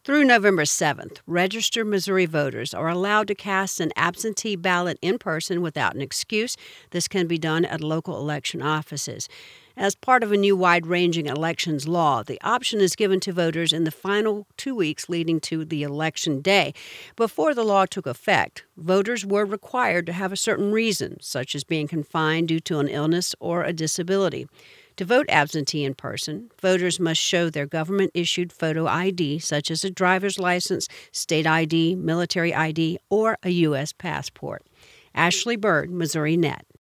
Through November 7th, registered Missouri voters are allowed to cast an absentee ballot in person without an excuse. This can be done at local election offices. As part of a new wide-ranging elections law, the option is given to voters in the final 2 weeks leading to the election day. Before the law took effect, voters were required to have a certain reason, such as being confined due to an illness or a disability. To vote absentee in person, voters must show their government-issued photo ID, such as a driver's license, state ID, military ID, or a U.S. passport. Ashley Bird, Missouri Net.